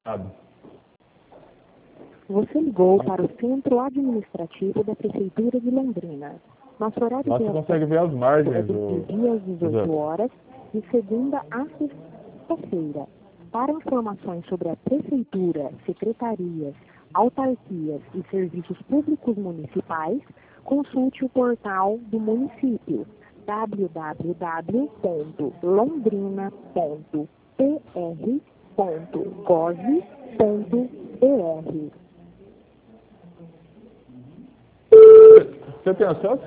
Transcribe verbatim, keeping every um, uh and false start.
Você ligou para o Centro Administrativo da Prefeitura de Londrina. Nosso horário Lá de você consegue ver as margens é do... dos dias às dezoito horas, de segunda a sexta-feira. Para informações sobre a Prefeitura, secretarias, autarquias e serviços públicos municipais, consulte o portal do município w w w ponto londrina ponto p r ponto gov ponto b r. Você tem acesso?